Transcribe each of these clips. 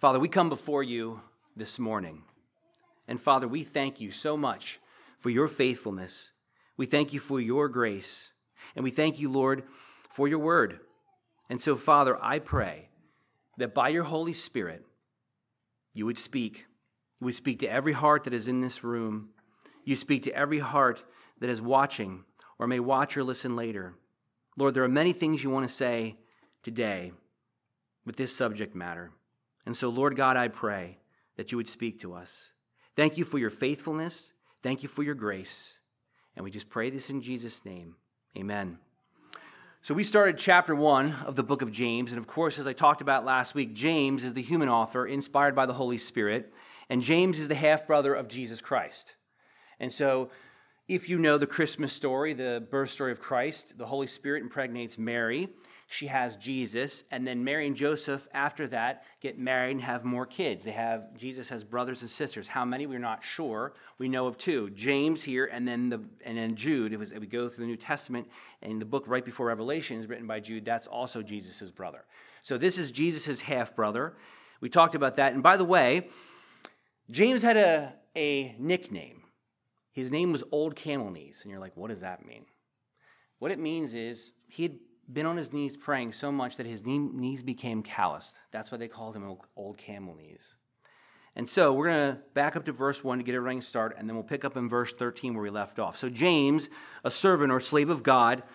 Father, we come before you this morning. And Father, we thank you so much for your faithfulness. We thank you for your grace. And we thank you, Lord, for your word. And so, Father, I pray that by your Holy Spirit, you would speak. You would speak to every heart that is in this room. You speak to every heart that is watching or may watch or listen later. Lord, there are many things you want to say today with this subject matter. And so, Lord God, I pray that you would speak to us. Thank you for your faithfulness. Thank you for your grace. And we just pray this in Jesus' name. Amen. So we started chapter 1 of the book of James. And of course, as I talked about last week, James is the human author inspired by the Holy Spirit. And James is the half-brother of Jesus Christ. And so if you know the Christmas story, the birth story of Christ, the Holy Spirit impregnates Mary. She has Jesus, and then Mary and Joseph, after that, get married and have more kids. Jesus has brothers and sisters. How many? We're not sure. We know of two. James here, and then Jude. If we go through the New Testament, and the book right before Revelation is written by Jude, that's also Jesus' brother. So this is Jesus' half-brother. We talked about that. And by the way, James had a nickname. His name was Old Camel Knees. And you're like, what does that mean? What it means is he had been on his knees praying so much that his knees became calloused. That's why they called him Old Camel Knees. And so we're going to back up to verse 1 to get everything started, and then we'll pick up in verse 13 where we left off. So James, a servant or slave of God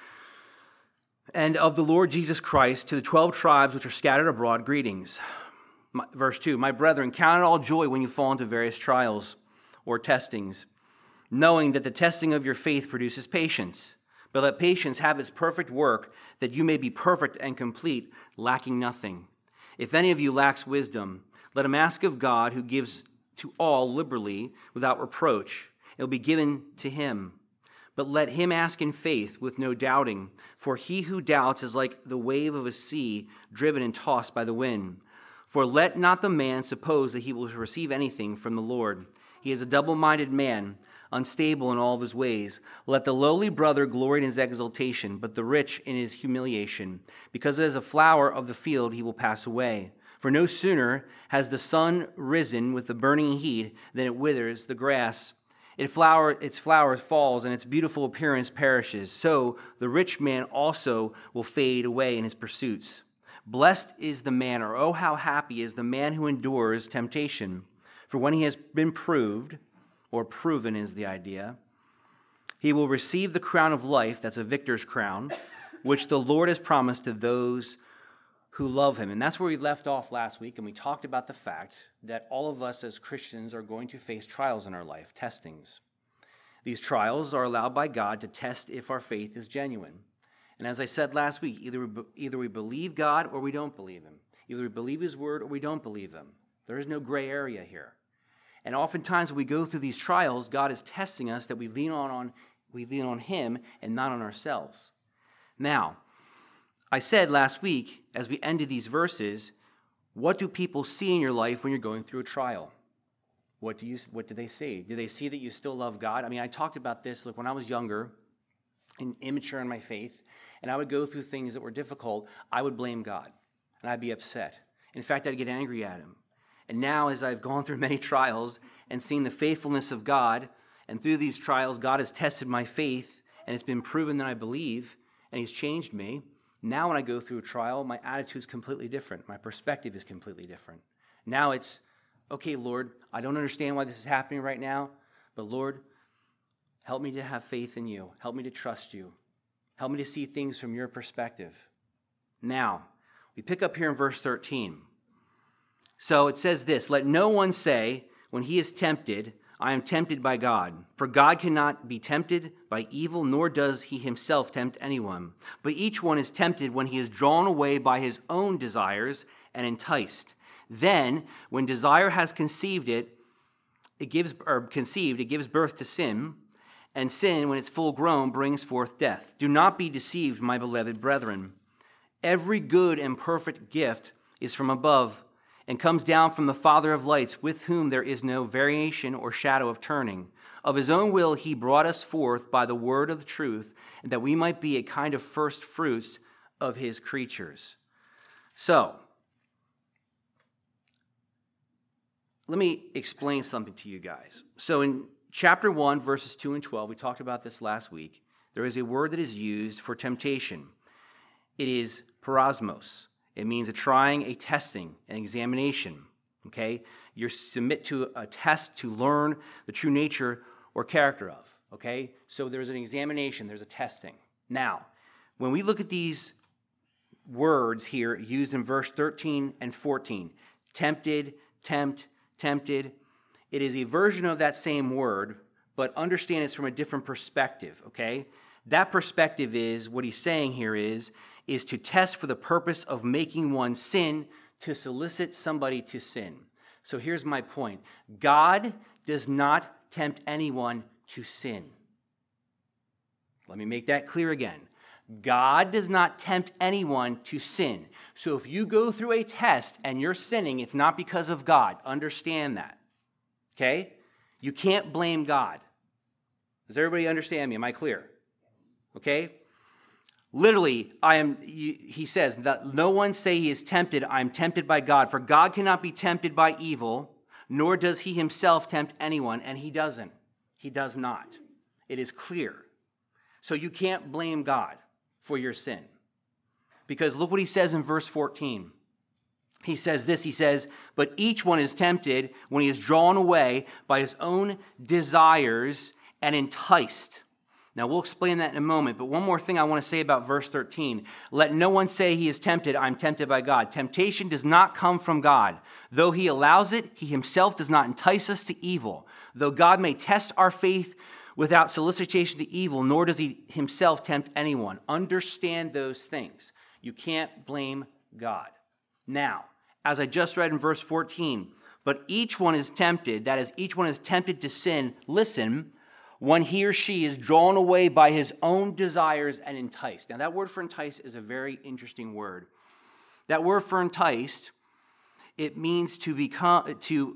and of the Lord Jesus Christ, to the 12 tribes which are scattered abroad, greetings. Verse 2, my brethren, count it all joy when you fall into various trials or testings, knowing that the testing of your faith produces patience. But let patience have its perfect work, that you may be perfect and complete, lacking nothing. If any of you lacks wisdom, let him ask of God, who gives to all liberally without reproach. It will be given to him. But let him ask in faith with no doubting, for he who doubts is like the wave of a sea driven and tossed by the wind. For let not the man suppose that he will receive anything from the Lord. He is a double-minded man, unstable in all of his ways. Let the lowly brother glory in his exaltation, but the rich in his humiliation. Because as a flower of the field he will pass away. For no sooner has the sun risen with the burning heat than it withers the grass. Its flower falls, and its beautiful appearance perishes. So the rich man also will fade away in his pursuits. Blessed is the man, or oh, how happy is the man who endures temptation. For when he has been proved, or proven is the idea, he will receive the crown of life, that's a victor's crown, which the Lord has promised to those who love him. And that's where we left off last week, and we talked about the fact that all of us as Christians are going to face trials in our life, testings. These trials are allowed by God to test if our faith is genuine. And as I said last week, either we believe God or we don't believe him. Either we believe his word or we don't believe him. There is no gray area here. And oftentimes when we go through these trials, God is testing us that we lean on him and not on ourselves. Now, I said last week, as we ended these verses, what do people see in your life when you're going through a trial? What do they see? Do they see that you still love God? I mean, I talked about this when I was younger and immature in my faith, and I would go through things that were difficult. I would blame God, and I'd be upset. In fact, I'd get angry at him. And now, as I've gone through many trials and seen the faithfulness of God, and through these trials, God has tested my faith, and it's been proven that I believe, and he's changed me. Now, when I go through a trial, my attitude is completely different. My perspective is completely different. Now it's, okay, Lord, I don't understand why this is happening right now, but Lord, help me to have faith in you. Help me to trust you. Help me to see things from your perspective. Now, we pick up here in verse 13. So it says this, let no one say, when he is tempted, I am tempted by God. For God cannot be tempted by evil, nor does he himself tempt anyone. But each one is tempted when he is drawn away by his own desires and enticed. Then, when desire has conceived, it gives birth to sin. And sin, when it's full grown, brings forth death. Do not be deceived, my beloved brethren. Every good and perfect gift is from above, and comes down from the Father of lights, with whom there is no variation or shadow of turning. Of his own will he brought us forth by the word of the truth, and that we might be a kind of first fruits of his creatures. So, let me explain something to you guys. So in chapter 1, verses 2 and 12, we talked about this last week. There is a word that is used for temptation. It is parosmos. It means a trying, a testing, an examination. Okay? You submit to a test to learn the true nature or character of. Okay? So there's an examination, there's a testing. Now, when we look at these words here used in verse 13 and 14, tempted, tempted, it is a version of that same word, but understand it's from a different perspective, okay? That perspective is, what he's saying here is to test for the purpose of making one sin, to solicit somebody to sin. So here's my point. God does not tempt anyone to sin. Let me make that clear again. God does not tempt anyone to sin. So if you go through a test and you're sinning, it's not because of God. Understand that. Okay? You can't blame God. Does everybody understand me? Am I clear? Okay? Literally, he says, that no one say he is tempted, I am tempted by God. For God cannot be tempted by evil, nor does he himself tempt anyone, and he doesn't. He does not. It is clear. So you can't blame God for your sin. Because look what he says in verse 14. He says this, he says, but each one is tempted when he is drawn away by his own desires and enticed. Now, we'll explain that in a moment, but one more thing I want to say about verse 13. Let no one say he is tempted, I'm tempted by God. Temptation does not come from God. Though he allows it, he himself does not entice us to evil. Though God may test our faith without solicitation to evil, nor does he himself tempt anyone. Understand those things. You can't blame God. Now, as I just read in verse 14, but each one is tempted, that is, each one is tempted to sin, listen, when he or she is drawn away by his own desires and enticed. Now, that word for entice is a very interesting word. That word for enticed, it means to become,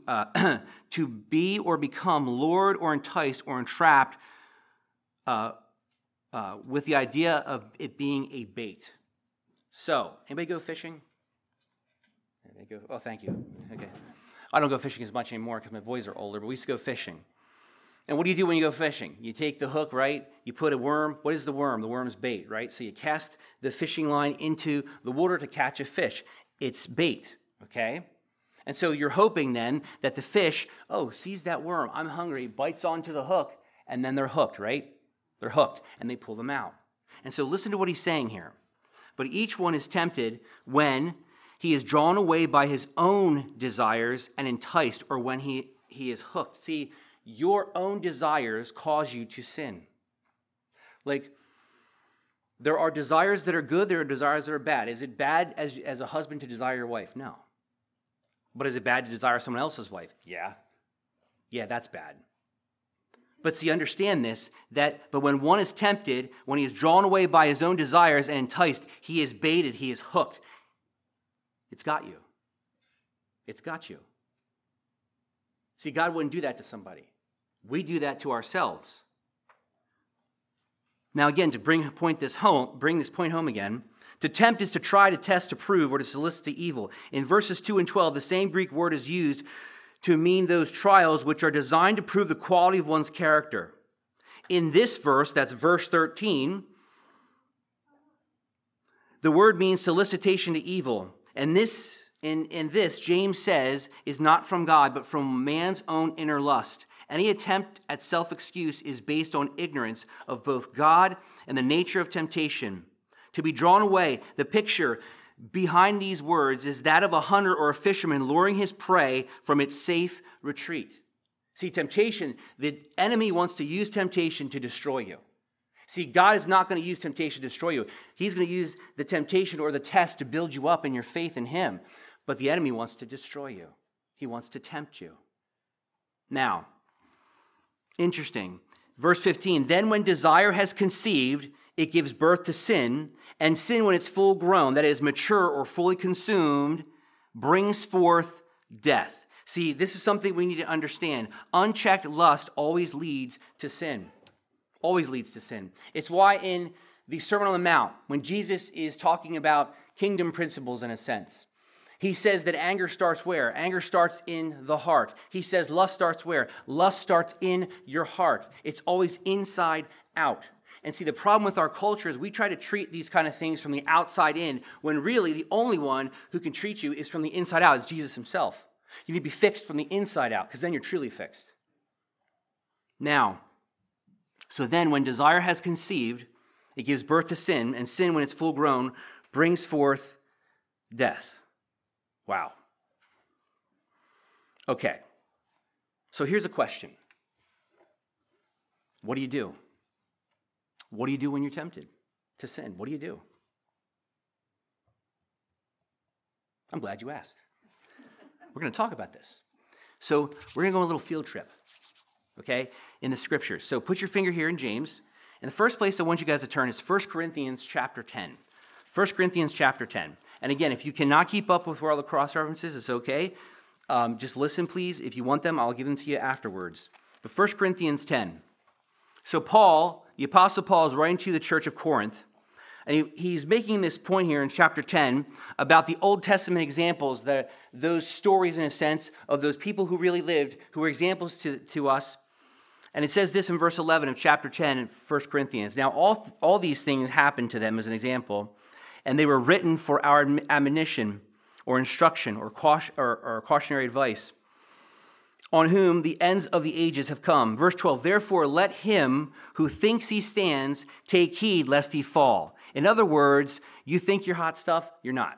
to be or become lured or enticed or entrapped with the idea of it being a bait. So, anybody go fishing? Anybody go? Oh, thank you. Okay. I don't go fishing as much anymore because my boys are older, but we used to go fishing. And what do you do when you go fishing? You take the hook, right? You put a worm. What is the worm? The worm's bait, right? So you cast the fishing line into the water to catch a fish. It's bait, okay? And so you're hoping then that the fish, sees that worm. I'm hungry, bites onto the hook, and then they're hooked, right? They're hooked, and they pull them out. And so listen to what he's saying here. But each one is tempted when he is drawn away by his own desires and enticed, or when he is hooked. See, your own desires cause you to sin. Like, there are desires that are good, there are desires that are bad. Is it bad as a husband to desire your wife? No. But is it bad to desire someone else's wife? Yeah. Yeah, that's bad. But see, understand this, but when one is tempted, when he is drawn away by his own desires and enticed, he is baited, he is hooked. It's got you. It's got you. See, God wouldn't do that to somebody. We do that to ourselves. Now again, to bring this point home again, to tempt is to try, to test, to prove, or to solicit to evil. In verses 2 and 12, the same Greek word is used to mean those trials which are designed to prove the quality of one's character. In this verse, that's verse 13, the word means solicitation to evil. And this, in this, James says, is not from God, but from man's own inner lust. Any attempt at self-excuse is based on ignorance of both God and the nature of temptation. To be drawn away, the picture behind these words is that of a hunter or a fisherman luring his prey from its safe retreat. See, temptation, the enemy wants to use temptation to destroy you. See, God is not going to use temptation to destroy you. He's going to use the temptation or the test to build you up in your faith in him. But the enemy wants to destroy you. He wants to tempt you. Now, interesting. Verse 15, then when desire has conceived, it gives birth to sin, and sin, when it's full grown, that is, mature or fully consumed, brings forth death. See, this is something we need to understand. Unchecked lust always leads to sin. Always leads to sin. It's why in the Sermon on the Mount, when Jesus is talking about kingdom principles in a sense, He says that anger starts where? Anger starts in the heart. He says lust starts where? Lust starts in your heart. It's always inside out. And see, the problem with our culture is we try to treat these kind of things from the outside in, when really the only one who can treat you is from the inside out. It's Jesus himself. You need to be fixed from the inside out, because then you're truly fixed. Now, so then when desire has conceived, it gives birth to sin, and sin, when it's full grown, brings forth death. Wow. Okay. So here's a question. What do you do? What do you do when you're tempted to sin? What do you do? I'm glad you asked. We're going to talk about this. So we're going to go on a little field trip, okay, in the scriptures. So put your finger here in James. And the first place I want you guys to turn is 1 Corinthians chapter 10. 1 Corinthians chapter 10. And again, if you cannot keep up with where all the cross references, it's okay. Just listen, please. If you want them, I'll give them to you afterwards. But 1 Corinthians 10. So Paul, the Apostle Paul, is writing to the church of Corinth, and he's making this point here in chapter 10 about the Old Testament examples, those stories, in a sense, of those people who really lived, who were examples to us. And it says this in verse 11 of chapter 10 in 1 Corinthians. Now, all these things happened to them as an example, and they were written for our admonition or instruction or cautionary advice, on whom the ends of the ages have come. Verse 12, therefore let him who thinks he stands take heed lest he fall. In other words, you think you're hot stuff, you're not.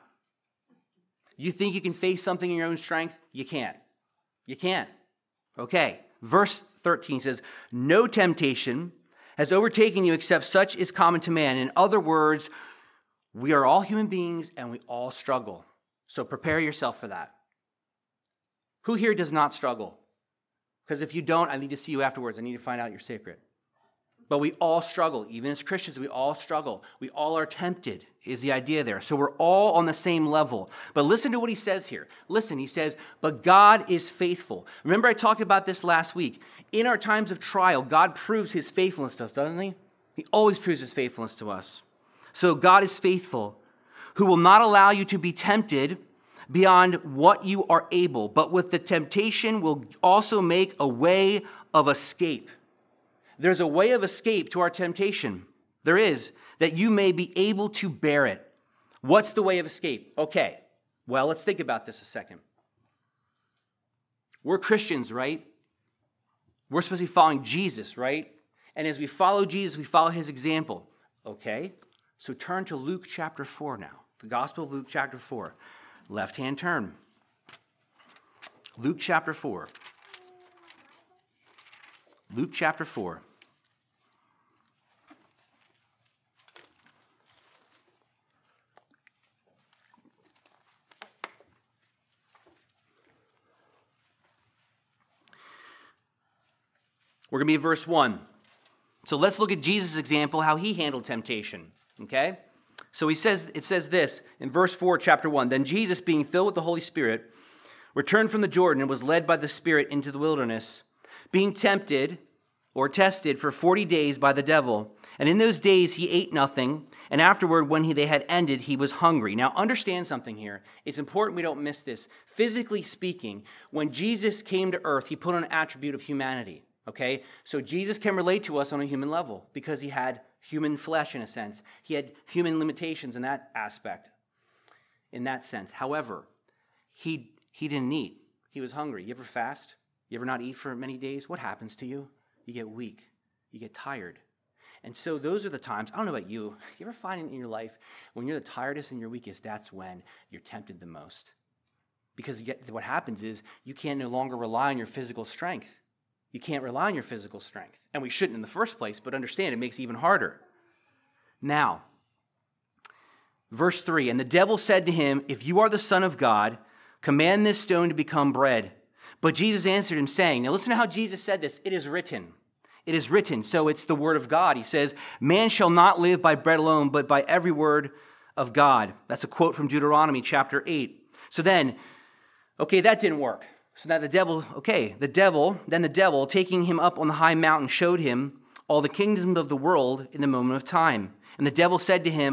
You think you can face something in your own strength, you can't. You can't. Okay, verse 13 says, no temptation has overtaken you except such is common to man. In other words, we are all human beings and we all struggle. So prepare yourself for that. Who here does not struggle? Because if you don't, I need to see you afterwards. I need to find out your secret. But we all struggle. Even as Christians, we all struggle. We all are tempted, is the idea there. So we're all on the same level. But listen to what he says here. Listen, he says, but God is faithful. Remember I talked about this last week. In our times of trial, God proves his faithfulness to us, doesn't he? He always proves his faithfulness to us. So God is faithful, who will not allow you to be tempted beyond what you are able, but with the temptation will also make a way of escape. There's a way of escape to our temptation. There is, that you may be able to bear it. What's the way of escape? Okay, well, let's think about this a second. We're Christians, right? We're supposed to be following Jesus, right? And as we follow Jesus, we follow his example. Okay, so turn to Luke chapter 4 now. The Gospel of Luke chapter 4. Left-hand turn. Luke chapter 4. Luke chapter 4. We're going to be in verse 1. So let's look at Jesus' example, how he handled temptation. Okay? So it says this in verse 4, chapter 1. Then Jesus, being filled with the Holy Spirit, returned from the Jordan and was led by the Spirit into the wilderness, being tempted or tested for 40 days by the devil. And in those days he ate nothing, and afterward, when they had ended, he was hungry. Now understand something here. It's important we don't miss this. Physically speaking, when Jesus came to earth, he put on an attribute of humanity. Okay? So Jesus can relate to us on a human level because he had human flesh in a sense. He had human limitations in that aspect, in that sense. However, he didn't eat. He was hungry. You ever fast? You ever not eat for many days? What happens to you? You get weak. You get tired. And so those are the times, I don't know about you, you ever find in your life when you're the tiredest and your weakest, that's when you're tempted the most. Because what happens is you can no longer rely on your physical strength. You can't rely on your physical strength. And we shouldn't in the first place, but understand it makes it even harder. Now, verse 3, and the devil said to him, if you are the Son of God, command this stone to become bread. But Jesus answered him, saying, now listen to how Jesus said this. It is written. It is written. So it's the word of God. He says, man shall not live by bread alone, but by every word of God. That's a quote from Deuteronomy chapter 8. So then, okay, that didn't work. So now the devil, taking him up on the high mountain, showed him all the kingdoms of the world in a moment of time. And the devil said to him,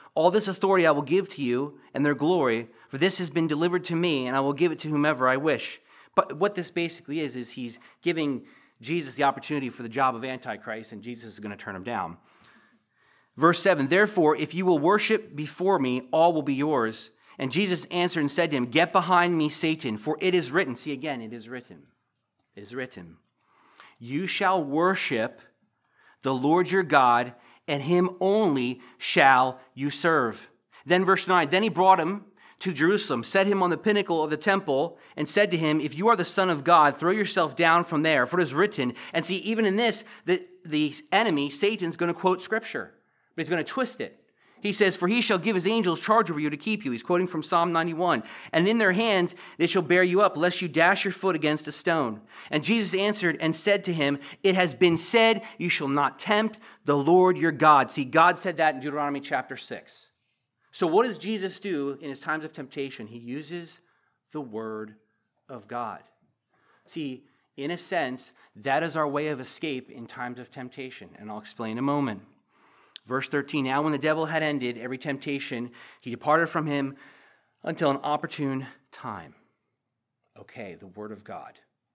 All this authority I will give to you and their glory, for this has been delivered to me, and I will give it to whomever I wish. But what this basically is he's giving Jesus the opportunity for the job of Antichrist, and Jesus is going to turn him down. Verse 7, therefore, if you will worship before me, all will be yours. And Jesus answered and said to him, get behind me, Satan, for it is written. See again, it is written. It is written. You shall worship the Lord your God, and him only shall you serve. Then verse 9, then he brought him to Jerusalem, set him on the pinnacle of the temple, and said to him, if you are the Son of God, throw yourself down from there, for it is written. And see, even in this, the enemy, Satan's going to quote Scripture, but he's going to twist it. He says, for he shall give his angels charge over you to keep you. He's quoting from Psalm 91. And in their hands they shall bear you up, lest you dash your foot against a stone. And Jesus answered and said to him, it has been said, you shall not tempt the Lord your God. See, God said that in Deuteronomy chapter 6. So what does Jesus do in his times of temptation? He uses the word of God. See, in a sense, that is our way of escape in times of temptation. And I'll explain in a moment. Verse 13, now when the devil had ended every temptation, he departed from him until an opportune time. Okay, the word of God.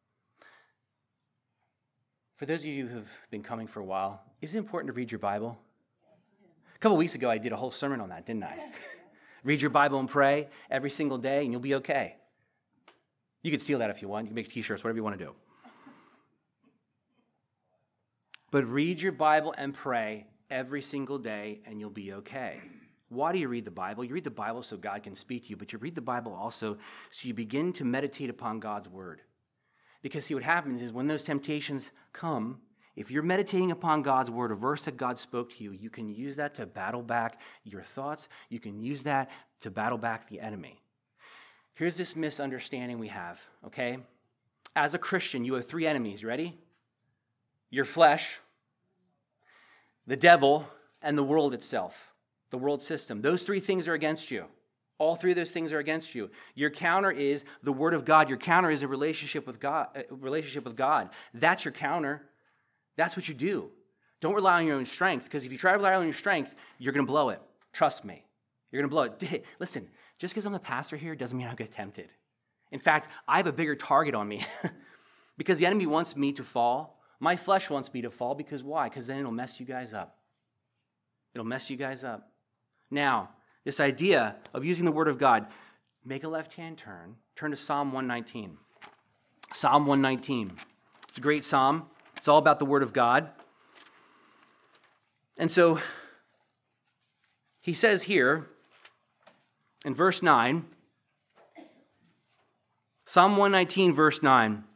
For those of you who have been coming for a while, is it important to read your Bible? A couple weeks ago, I did a whole sermon on that, didn't I? Read your Bible and pray every single day, and you'll be okay. You can steal that if you want. You can make t-shirts, whatever you want to do. But read your Bible and pray every single day, and you'll be okay. Why do you read the Bible? You read the Bible so God can speak to you, but you read the Bible also so you begin to meditate upon God's word. Because see, what happens is when those temptations come, if you're meditating upon God's word, a verse that God spoke to you, you can use that to battle back your thoughts. You can use that to battle back the enemy. Here's this misunderstanding we have, okay? As a Christian, you have three enemies. Ready? Your flesh, the devil, and the world itself, the world system. Those three things are against you. All three of those things are against you. Your counter is the word of God. Your counter is a relationship with God. That's your counter. That's what you do. Don't rely on your own strength, because if you try to rely on your strength, you're going to blow it. Trust me. You're going to blow it. Listen, just because I'm the pastor here doesn't mean I'll get tempted. In fact, I have a bigger target on me because the enemy wants me to fall. My flesh wants me to fall because why? Because then it'll mess you guys up. It'll mess you guys up. Now, this idea of using the word of God, make a left-hand turn. Turn to Psalm 119. Psalm 119. It's a great psalm. It's all about the word of God. And so he says here in verse 9, Psalm 119, verse 9,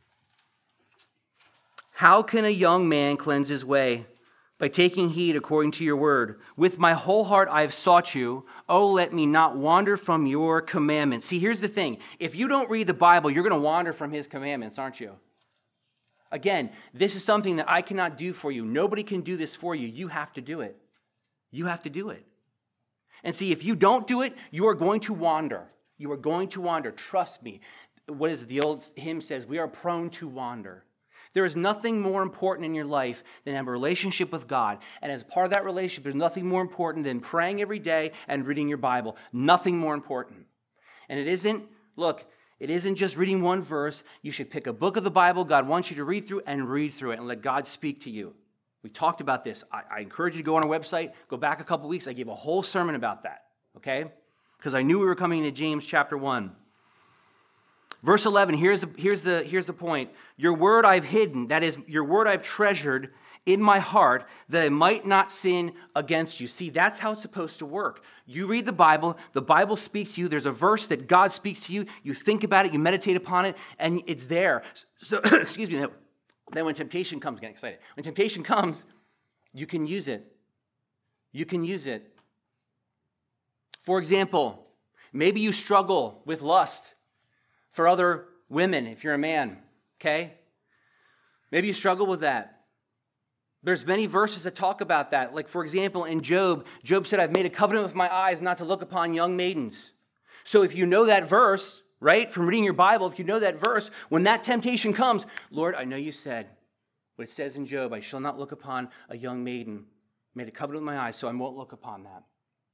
how can a young man cleanse his way? By taking heed according to your word. With my whole heart I have sought you. Oh, let me not wander from your commandments. See, here's the thing. If you don't read the Bible, you're going to wander from his commandments, aren't you? Again, this is something that I cannot do for you. Nobody can do this for you. You have to do it. You have to do it. And see, if you don't do it, you are going to wander. You are going to wander. Trust me. What is it? The old hymn says, we are prone to wander. There is nothing more important in your life than have a relationship with God. And as part of that relationship, there's nothing more important than praying every day and reading your Bible. Nothing more important. And it isn't just reading one verse. You should pick a book of the Bible God wants you to read through it and let God speak to you. We talked about this. I encourage you to go on our website, go back a couple weeks. I gave a whole sermon about that, okay? Because I knew we were coming into James chapter 1. Verse 11, here's the point. Your word I've hidden, that is, your word I've treasured in my heart, that I might not sin against you. See, that's how it's supposed to work. You read the Bible speaks to you, there's a verse that God speaks to you, you think about it, you meditate upon it, and it's there. So, excuse me, then when temptation comes, get excited. When temptation comes, you can use it. You can use it. For example, maybe you struggle with lust for other women, if you're a man, okay? Maybe you struggle with that. There's many verses that talk about that. Like, for example, in Job said, I've made a covenant with my eyes not to look upon young maidens. So if you know that verse, right, from reading your Bible, if you know that verse, when that temptation comes, Lord, I know you said what it says in Job, I shall not look upon a young maiden. I made a covenant with my eyes, so I won't look upon that.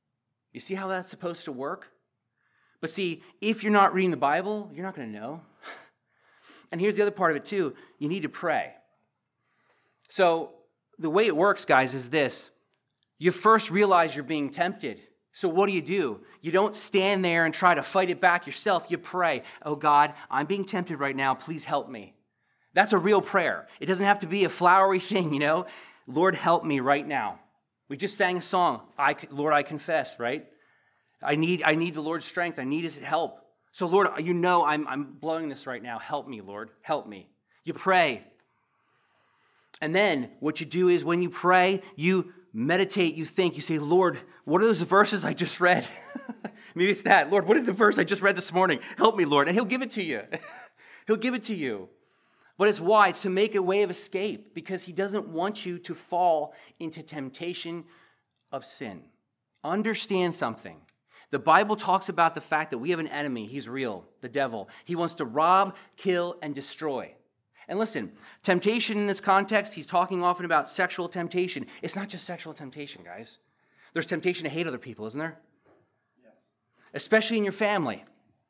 You see how that's supposed to work? But see, if you're not reading the Bible, you're not going to know. And here's the other part of it too. You need to pray. So the way it works, guys, is this. You first realize you're being tempted. So what do? You don't stand there and try to fight it back yourself. You pray, oh God, I'm being tempted right now. Please help me. That's a real prayer. It doesn't have to be a flowery thing, Lord, help me right now. We just sang a song, Lord, I confess, right? I need the Lord's strength. I need his help. So Lord, I'm blowing this right now. Help me, Lord. Help me. You pray. And then what you do is when you pray, you meditate, you think, you say, Lord, what are those verses I just read? Maybe it's that. Lord, what is the verse I just read this morning? Help me, Lord. And he'll give it to you. He'll give it to you. But it's why? It's to make a way of escape, because he doesn't want you to fall into temptation of sin. Understand something. The Bible talks about the fact that we have an enemy. He's real, the devil. He wants to rob, kill, and destroy. And listen, temptation in this context, he's talking often about sexual temptation. It's not just sexual temptation, guys. There's temptation to hate other people, isn't there? Yes. Especially in your family.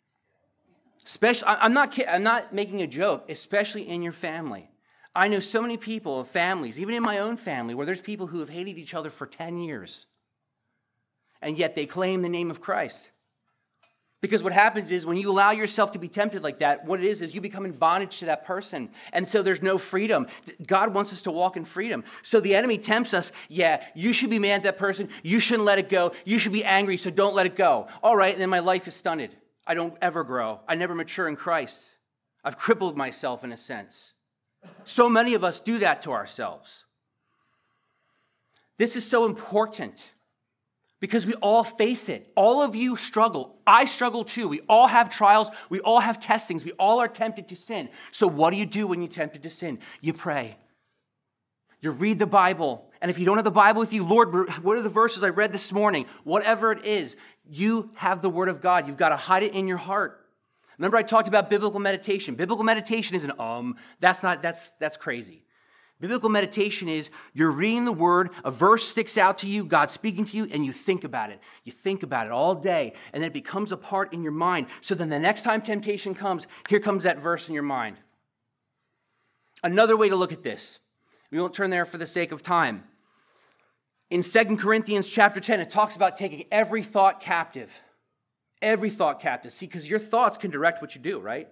I'm not making a joke, especially in your family. I know so many people, families, even in my own family, where there's people who have hated each other for 10 years. And yet they claim the name of Christ. Because what happens is when you allow yourself to be tempted like that, what it is you become in bondage to that person. And so there's no freedom. God wants us to walk in freedom. So the enemy tempts us, you should be mad at that person. You shouldn't let it go. You should be angry, so don't let it go. All right, and then my life is stunted. I don't ever grow. I never mature in Christ. I've crippled myself in a sense. So many of us do that to ourselves. This is so important. Because we all face it. All of you struggle. I struggle too. We all have trials. We all have testings. We all are tempted to sin. So what do you do when you're tempted to sin? You pray. You read the Bible. And if you don't have the Bible with you, Lord, what are the verses I read this morning? Whatever it is, you have the Word of God. You've got to hide it in your heart. Remember I talked about biblical meditation. Biblical meditation isn't, that's crazy. Biblical meditation is you're reading the Word, a verse sticks out to you, God's speaking to you, and you think about it. You think about it all day, and then it becomes a part in your mind. So then the next time temptation comes, here comes that verse in your mind. Another way to look at this, we won't turn there for the sake of time. In 2 Corinthians chapter 10, it talks about taking every thought captive. Every thought captive. See, because your thoughts can direct what you do, right?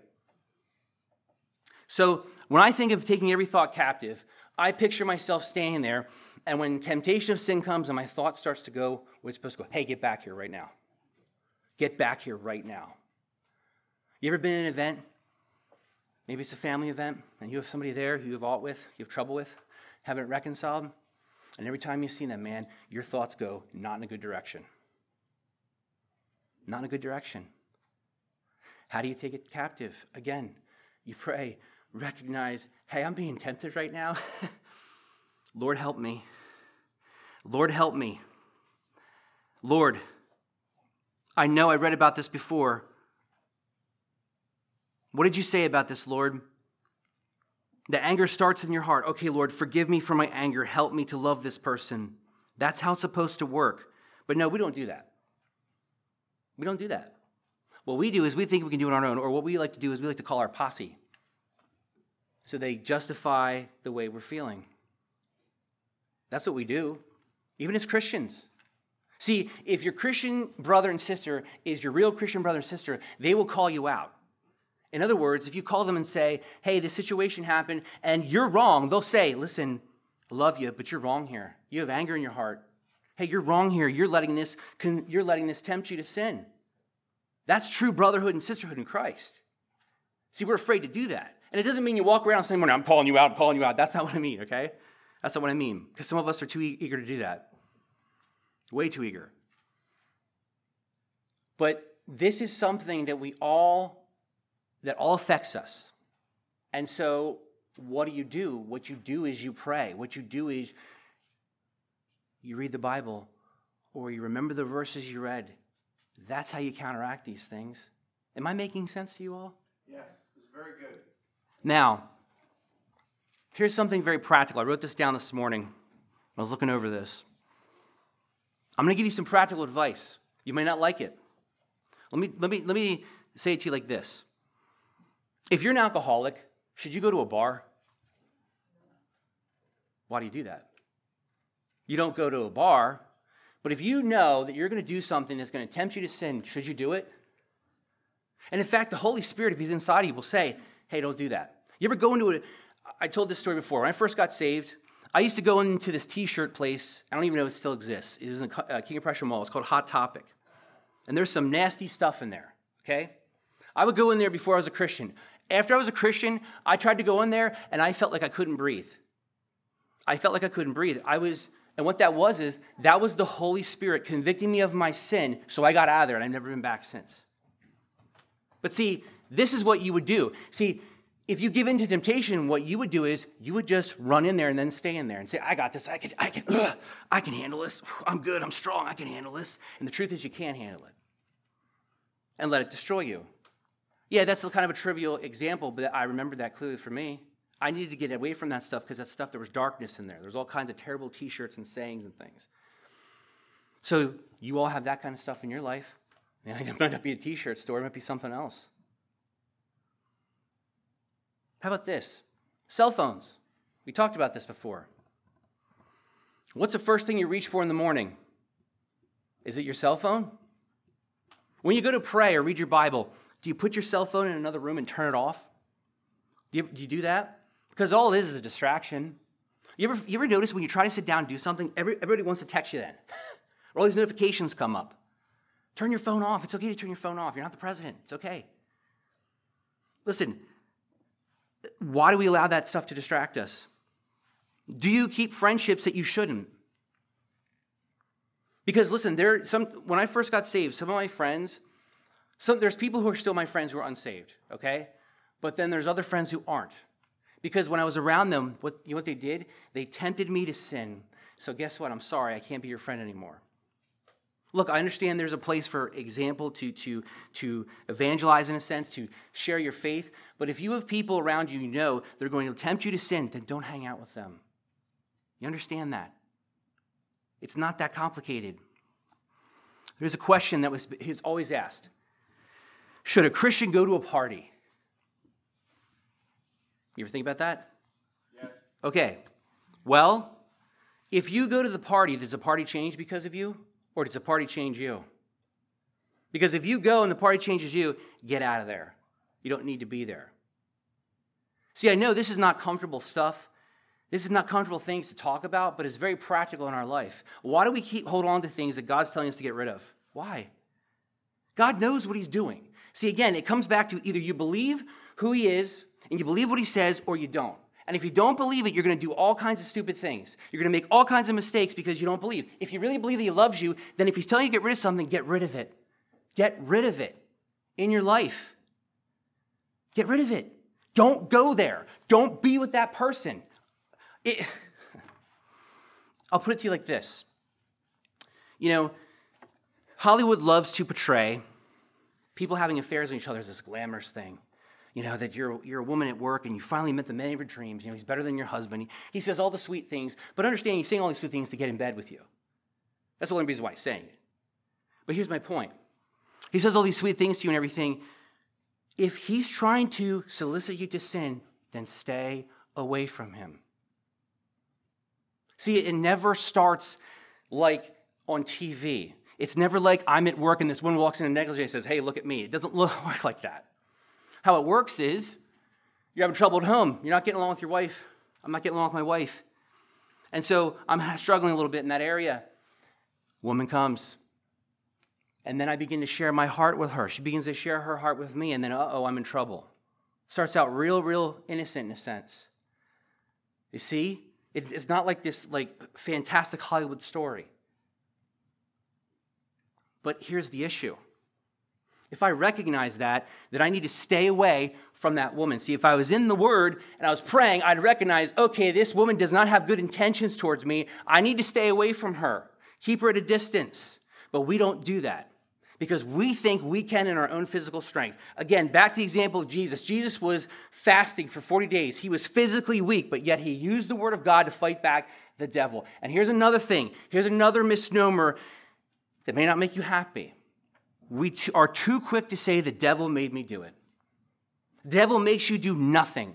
So when I think of taking every thought captive, I picture myself standing there, and when temptation of sin comes and my thought starts to go, we're supposed to go, hey, get back here right now. Get back here right now. You ever been in an event? Maybe it's a family event, and you have somebody there you have aught with, you have trouble with, haven't reconciled, and every time you see them, man, your thoughts go not in a good direction. Not in a good direction. How do you take it captive? Again, you pray. Recognize, hey, I'm being tempted right now. Lord, help me. Lord, help me. Lord, I know I read about this before. What did you say about this, Lord? The anger starts in your heart. Okay, Lord, forgive me for my anger. Help me to love this person. That's how it's supposed to work. But no, we don't do that. We don't do that. What we do is we think we can do it on our own, or what we like to do is we like to call our posse. So they justify the way we're feeling. That's what we do, even as Christians. See, if your Christian brother and sister is your real Christian brother and sister, they will call you out. In other words, if you call them and say, hey, this situation happened and you're wrong, they'll say, listen, I love you, but you're wrong here. You have anger in your heart. Hey, you're wrong here. You're letting this tempt you to sin. That's true brotherhood and sisterhood in Christ. See, we're afraid to do that. And it doesn't mean you walk around saying, I'm calling you out, I'm calling you out. That's not what I mean, okay? That's not what I mean. Because some of us are too eager to do that. Way too eager. But this is something that that all affects us. And so what do? What you do is you pray. What you do is you read the Bible or you remember the verses you read. That's how you counteract these things. Am I making sense to you all? Yes, it's very good. Now, here's something very practical. I wrote this down this morning. I was looking over this. I'm going to give you some practical advice. You may not like it. Let me say it to you like this. If you're an alcoholic, should you go to a bar? Why do you do that? You don't go to a bar, but if you know that you're going to do something that's going to tempt you to sin, should you do it? And in fact, the Holy Spirit, if he's inside of you, will say, hey, don't do that. You ever go into I told this story before. When I first got saved, I used to go into this t-shirt place. I don't even know if it still exists. It was in the King of Prussia Mall. It's called Hot Topic. And there's some nasty stuff in there, okay? I would go in there before I was a Christian. After I was a Christian, I tried to go in there, and I felt like I couldn't breathe. And what that was the Holy Spirit convicting me of my sin, so I got out of there, and I've never been back since. But see, this is what you would do. See, if you give in to temptation, what you would do is you would just run in there and then stay in there and say, I got this, I can handle this. I'm good, I'm strong, I can handle this. And the truth is you can't handle it. And let it destroy you. Yeah, that's kind of a trivial example, but I remember that clearly for me. I needed to get away from that stuff because that stuff, there was darkness in there. There was all kinds of terrible t-shirts and sayings and things. So you all have that kind of stuff in your life. It might not be a t-shirt store, it might be something else. How about this? Cell phones. We talked about this before. What's the first thing you reach for in the morning? Is it your cell phone? When you go to pray or read your Bible, do you put your cell phone in another room and turn it off? Do you do that? Because all it is a distraction. You ever notice when you try to sit down and do something, everybody wants to text you then? Or all these notifications come up. Turn your phone off. It's okay to turn your phone off. You're not the president. It's okay. Listen, why do we allow that stuff to distract us? Do you keep friendships that you shouldn't? Because listen, when I first got saved, some of my friends, there's people who are still my friends who are unsaved, okay? But then there's other friends who aren't. Because when I was around them, you know what they did? They tempted me to sin. So guess what? I'm sorry, I can't be your friend anymore. Look, I understand there's a place for example to evangelize in a sense, to share your faith. But if you have people around you know they're going to tempt you to sin, then don't hang out with them. You understand that? It's not that complicated. There's a question that is always asked. Should a Christian go to a party? You ever think about that? Yes. Okay. Well, if you go to the party, does the party change because of you? Or does the party change you? Because if you go and the party changes you, get out of there. You don't need to be there. See, I know this is not comfortable stuff. This is not comfortable things to talk about, but it's very practical in our life. Why do we hold on to things that God's telling us to get rid of? Why? God knows what he's doing. See, again, it comes back to either you believe who he is and you believe what he says or you don't. And if you don't believe it, you're going to do all kinds of stupid things. You're going to make all kinds of mistakes because you don't believe. If you really believe that he loves you, then if he's telling you to get rid of something, get rid of it. Get rid of it in your life. Get rid of it. Don't go there. Don't be with that person. I'll put it to you like this. You know, Hollywood loves to portray people having affairs with each other as this glamorous thing. You know, that you're a woman at work and you finally met the man of your dreams. You know, he's better than your husband. He says all the sweet things, but understand he's saying all these sweet things to get in bed with you. That's the only reason why he's saying it. But here's my point. He says all these sweet things to you and everything. If he's trying to solicit you to sin, then stay away from him. See, it never starts like on TV. It's never like I'm at work and this woman walks in a negligee and says, hey, look at me. It doesn't work like that. How it works is you're having trouble at home. You're not getting along with your wife. I'm not getting along with my wife. And so I'm struggling a little bit in that area. Woman comes. And then I begin to share my heart with her. She begins to share her heart with me. And then, I'm in trouble. Starts out real innocent in a sense. You see? It's not like this fantastic Hollywood story. But here's the issue. If I recognize that I need to stay away from that woman. See, if I was in the Word and I was praying, I'd recognize, okay, this woman does not have good intentions towards me. I need to stay away from her. Keep her at a distance. But we don't do that because we think we can in our own physical strength. Again, back to the example of Jesus. Jesus was fasting for 40 days. He was physically weak, but yet he used the Word of God to fight back the devil. And here's another thing. Here's another misnomer that may not make you happy. we are too quick to say, the devil made me do it. The devil makes you do nothing.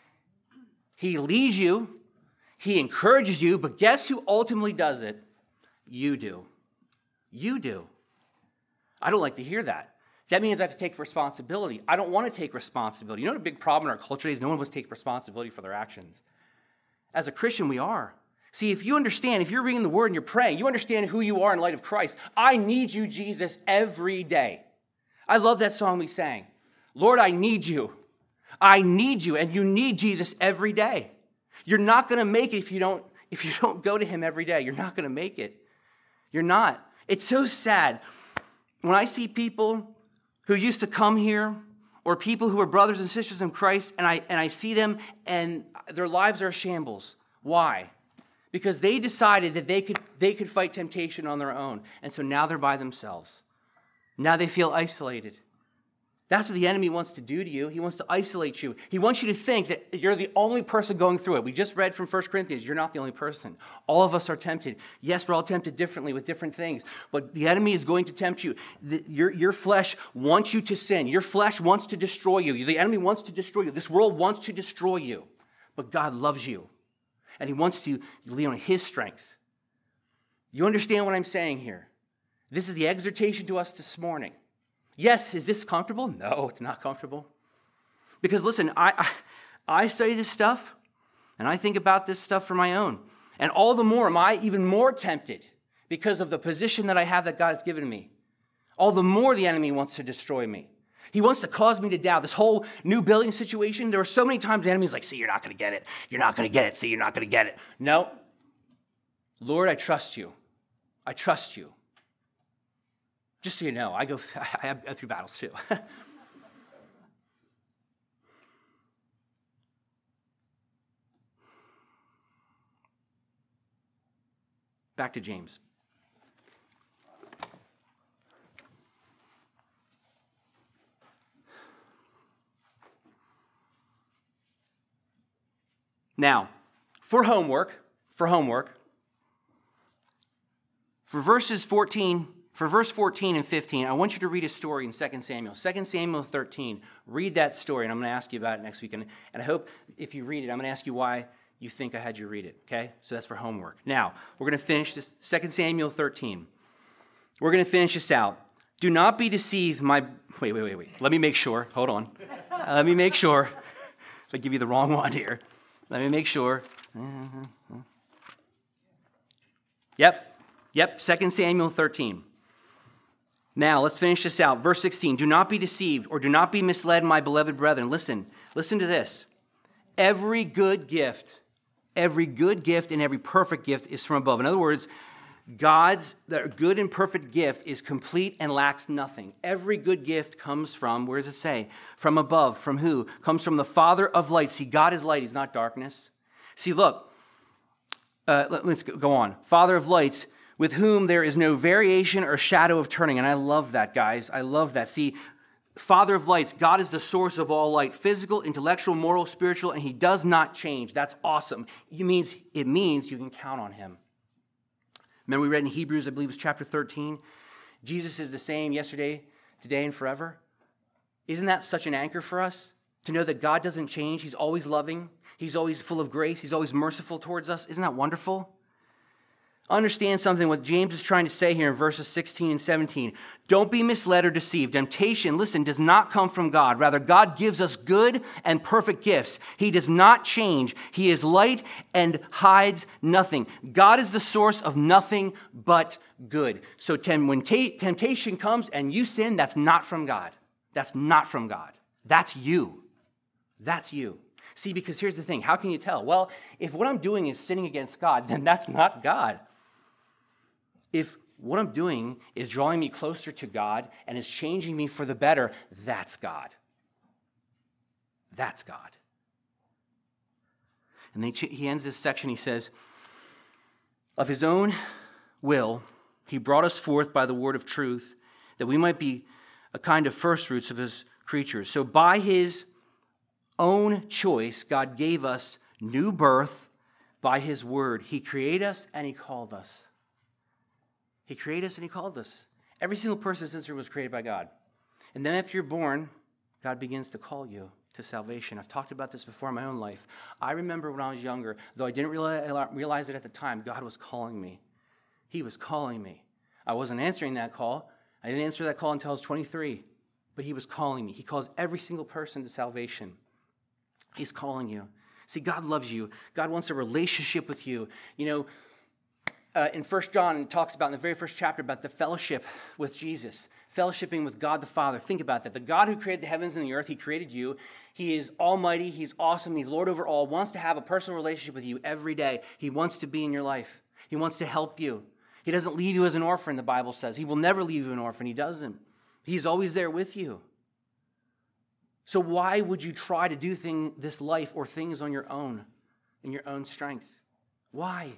He leads you, he encourages you, but guess who ultimately does it? You do. You do. I don't like to hear that. That means I have to take responsibility. I don't want to take responsibility. You know what a big problem in our culture is? No one wants to take responsibility for their actions. As a Christian, we are. See, if you understand, if you're reading the Word and you're praying, you understand who you are in light of Christ. I need you, Jesus, every day. I love that song we sang. Lord, I need you. I need you, and you need Jesus every day. You're not going to make it if you don't go to him every day. You're not going to make it. You're not. It's so sad. When I see people who used to come here, or people who are brothers and sisters in Christ, and I see them and their lives are a shambles. Why? Because they decided that they could fight temptation on their own. And so now they're by themselves. Now they feel isolated. That's what the enemy wants to do to you. He wants to isolate you. He wants you to think that you're the only person going through it. We just read from 1 Corinthians, you're not the only person. All of us are tempted. Yes, we're all tempted differently with different things, but the enemy is going to tempt you. Your flesh wants you to sin. Your flesh wants to destroy you. The enemy wants to destroy you. This world wants to destroy you, but God loves you, and he wants to lean on his strength. You understand what I'm saying here? This is the exhortation to us this morning. Yes, is this comfortable? No, it's not comfortable. Because listen, I study this stuff, and I think about this stuff for my own. And all the more am I even more tempted because of the position that I have that God has given me. All the more the enemy wants to destroy me. He wants to cause me to doubt. This whole new building situation, there were so many times the enemy's like, see, you're not going to get it. You're not going to get it. See, you're not going to get it. No. Lord, I trust you. I trust you. Just so you know, I go through battles too. Back to James. Now, for homework, for verse 14 and 15, I want you to read a story in 2 Samuel. 2 Samuel 13, read that story, and I'm going to ask you about it next week. And I hope if you read it, I'm going to ask you why you think I had you read it, okay? So that's for homework. Now, we're going to finish this, 2 Samuel 13. We're going to finish this out. Do not be deceived, Wait. Let me make sure. Hold on. Let me make sure. If I give you the wrong one here. Let me make sure. Yep, 2 Samuel 13. Now, let's finish this out. Verse 16, do not be deceived or do not be misled, my beloved brethren. Listen to this. Every good gift and every perfect gift is from above. In other words, God's good and perfect gift is complete and lacks nothing. Every good gift comes from, where does it say? From above. From who? Comes from the Father of light. See, God is light. He's not darkness. See, look. Let's go on. Father of lights, with whom there is no variation or shadow of turning. And I love that, guys. I love that. See, Father of lights, God is the source of all light, physical, intellectual, moral, spiritual, and he does not change. That's awesome. It means you can count on him. Remember we read in Hebrews, I believe it was chapter 13, Jesus is the same yesterday, today, and forever. Isn't that such an anchor for us? To know that God doesn't change. He's always loving. He's always full of grace. He's always merciful towards us. Isn't that wonderful? Understand something, what James is trying to say here in verses 16 and 17. Don't be misled or deceived. Temptation, listen, does not come from God. Rather, God gives us good and perfect gifts. He does not change. He is light and hides nothing. God is the source of nothing but good. So when temptation comes and you sin, that's not from God. That's not from God. That's you. That's you. See, because here's the thing. How can you tell? Well, if what I'm doing is sinning against God, then that's not God. If what I'm doing is drawing me closer to God and is changing me for the better, that's God. That's God. And then he ends this section, he says, of his own will, he brought us forth by the word of truth, that we might be a kind of first fruits of his creatures. So by his own choice, God gave us new birth by his word. He created us and he called us. He created us and he called us. Every single person in this room was created by God. And then after you're born, God begins to call you to salvation. I've talked about this before in my own life. I remember when I was younger, though I didn't realize it at the time, God was calling me. He was calling me. I wasn't answering that call. I didn't answer that call until I was 23. But he was calling me. He calls every single person to salvation. He's calling you. See, God loves you. God wants a relationship with you. You know, in 1 John, it talks about in the very first chapter about the fellowship with Jesus, fellowshipping with God the Father. Think about that. The God who created the heavens and the earth, he created you. He is almighty. He's awesome. He's Lord over all, wants to have a personal relationship with you every day. He wants to be in your life. He wants to help you. He doesn't leave you as an orphan, the Bible says. He will never leave you an orphan. He doesn't. He's always there with you. So why would you try to do this life or things on your own, in your own strength? Why?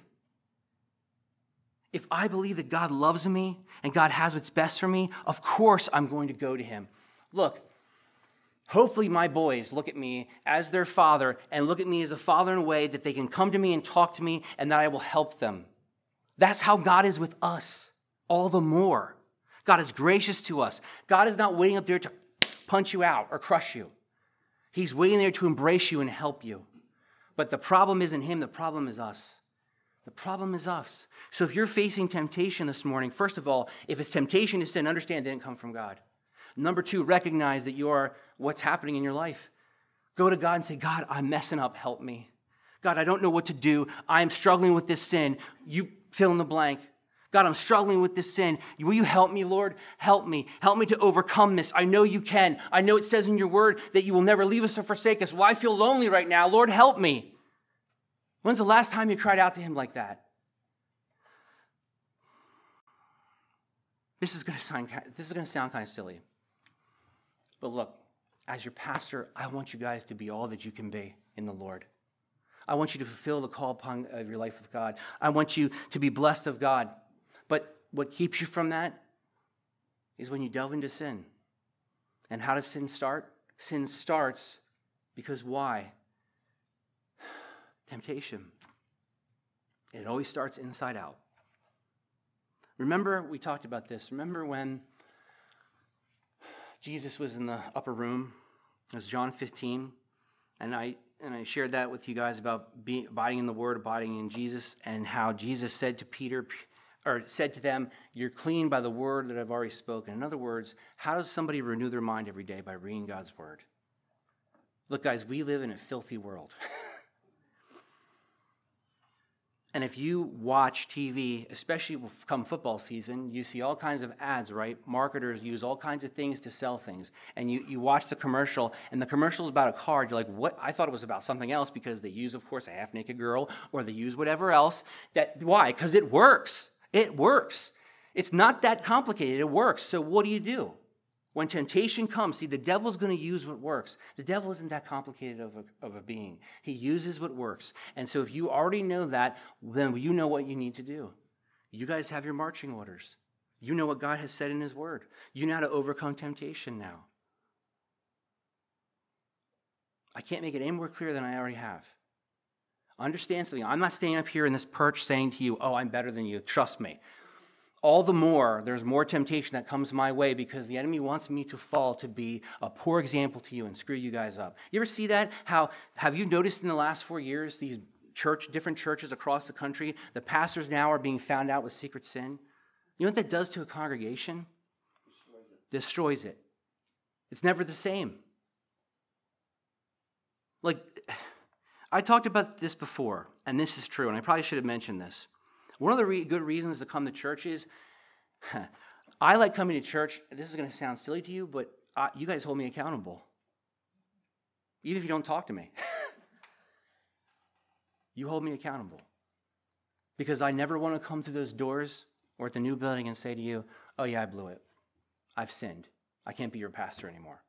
If I believe that God loves me and God has what's best for me, of course I'm going to go to him. Look, hopefully my boys look at me as their father and look at me as a father in a way that they can come to me and talk to me and that I will help them. That's how God is with us, all the more. God is gracious to us. God is not waiting up there to punch you out or crush you. He's waiting there to embrace you and help you. But the problem isn't him, the problem is us. The problem is us. So if you're facing temptation this morning, first of all, if it's temptation to sin, understand it didn't come from God. Number two, recognize that you are what's happening in your life. Go to God and say, God, I'm messing up, help me. God, I don't know what to do. I'm struggling with this sin. You fill in the blank. God, I'm struggling with this sin. Will you help me, Lord? Help me. Help me to overcome this. I know you can. I know it says in your word that you will never leave us or forsake us. Well, I feel lonely right now. Lord, help me. When's the last time you cried out to him like that? This is going to sound kind of silly. But look, as your pastor, I want you guys to be all that you can be in the Lord. I want you to fulfill the call upon your life with God. I want you to be blessed of God. But what keeps you from that is when you delve into sin. And how does sin start? Sin starts because why? Temptation. It always starts inside out. Remember, we talked about this. Remember when Jesus was in the upper room? It was John 15. And I shared that with you guys about abiding in the Word, abiding in Jesus, and how Jesus said to them, you're clean by the word that I've already spoken. In other words, how does somebody renew their mind every day? By reading God's word. Look, guys, we live in a filthy world. And if you watch TV, especially come football season, you see all kinds of ads, right? Marketers use all kinds of things to sell things. And you watch the commercial, and the commercial is about a car. You're like, what? I thought it was about something else because they use, of course, a half-naked girl, or they use whatever else. Why? Because it works. It works. It's not that complicated. It works. So what do? When temptation comes, see, the devil's going to use what works. The devil isn't that complicated of a being. He uses what works. And so if you already know that, then you know what you need to do. You guys have your marching orders. You know what God has said in his word. You know how to overcome temptation now. I can't make it any more clear than I already have. Understand something. I'm not standing up here in this perch saying to you, oh, I'm better than you. Trust me. All the more, there's more temptation that comes my way because the enemy wants me to fall to be a poor example to you and screw you guys up. You ever see that? Have you noticed in the last 4 years, these different churches across the country, the pastors now are being found out with secret sin? You know what that does to a congregation? Destroys it. It's never the same. Like, I talked about this before, and this is true, and I probably should have mentioned this. One of the good reasons to come to church is, I like coming to church. This is going to sound silly to you, but you guys hold me accountable. Even if you don't talk to me. You hold me accountable. Because I never want to come through those doors or at the new building and say to you, oh yeah, I blew it. I've sinned. I can't be your pastor anymore.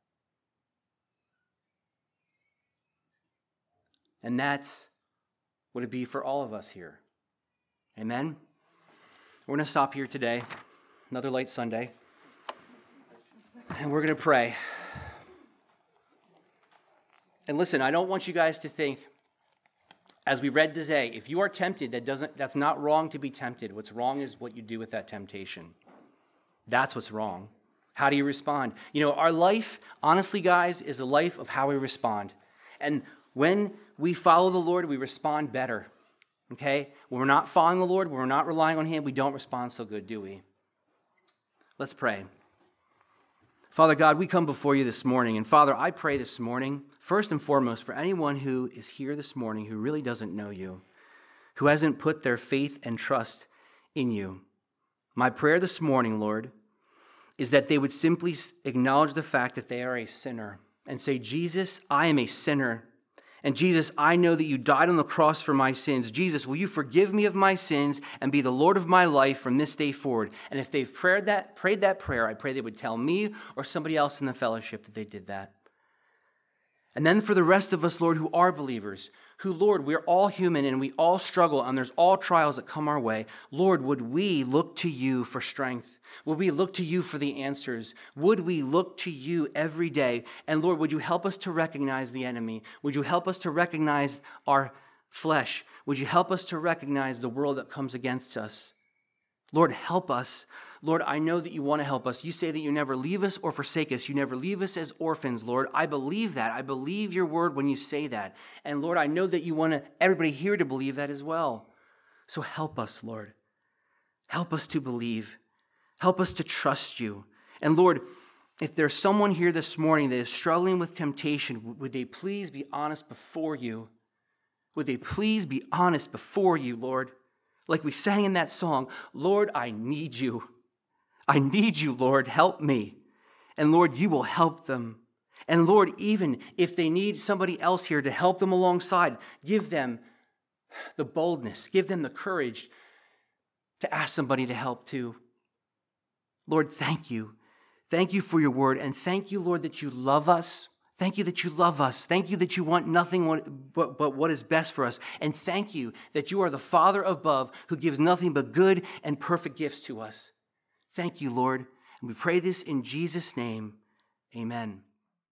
And that's what it'd be for all of us here. Amen? We're going to stop here today. Another Light Sunday. And we're going to pray. And listen, I don't want you guys to think, as we read today, if you are tempted, that's not wrong to be tempted. What's wrong is what you do with that temptation. That's what's wrong. How do you respond? Our life, honestly, guys, is a life of how we respond. And when we follow the Lord, we respond better. Okay? When we're not following the Lord, when we're not relying on Him, we don't respond so good, do we? Let's pray. Father God, we come before you this morning. And Father, I pray this morning, first and foremost, for anyone who is here this morning who really doesn't know you, who hasn't put their faith and trust in you. My prayer this morning, Lord, is that they would simply acknowledge the fact that they are a sinner and say, Jesus, I am a sinner. And Jesus, I know that you died on the cross for my sins. Jesus, will you forgive me of my sins and be the Lord of my life from this day forward? And if they've prayed that prayer, I pray they would tell me or somebody else in the fellowship that they did that. And then for the rest of us, Lord, who are believers, who, Lord, we're all human and we all struggle and there's all trials that come our way. Lord, would we look to you for strength? Would we look to you for the answers? Would we look to you every day? And Lord, would you help us to recognize the enemy? Would you help us to recognize our flesh? Would you help us to recognize the world that comes against us? Lord, help us. Lord, I know that you want to help us. You say that you never leave us or forsake us. You never leave us as orphans, Lord. I believe that. I believe your word when you say that. And Lord, I know that you want everybody here to believe that as well. So help us, Lord. Help us to believe. Help us to trust you. And Lord, if there's someone here this morning that is struggling with temptation, would they please be honest before you? Would they please be honest before you, Lord? Like we sang in that song, Lord, I need you. I need you, Lord. Help me. And Lord, you will help them. And Lord, even if they need somebody else here to help them alongside, give them the boldness, give them the courage to ask somebody to help too. Lord, thank you. Thank you for your word. And thank you, Lord, that you love us. Thank you that you love us. Thank you that you want nothing but what is best for us. And thank you that you are the Father above who gives nothing but good and perfect gifts to us. Thank you, Lord. And we pray this in Jesus' name. Amen.